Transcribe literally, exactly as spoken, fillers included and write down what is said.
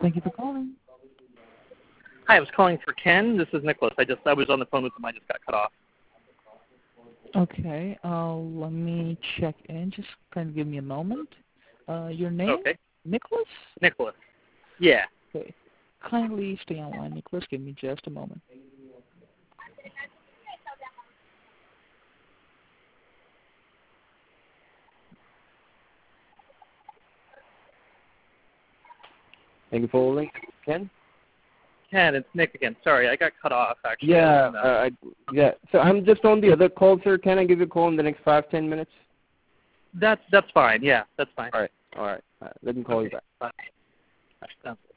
Thank you for calling. Hi, I was calling for Ken. This is Nicholas. I just I was on the phone with him. I just got cut off. Okay, uh, let me check in. Just kind of give me a moment. Uh, your name? Okay. Nicholas? Nicholas. Yeah. Okay. Kindly stay online, Nicholas. Give me just a moment. Thank you for holding. Ken? Ken, it's Nick again. Sorry, I got cut off, actually. Yeah, uh, I, yeah. So I'm just on the other call, sir. Can I give you a call in the next five, ten minutes? That's, that's fine. Yeah, that's fine. All right. All right. All right. Let me call okay. you back. Bye. Sounds good.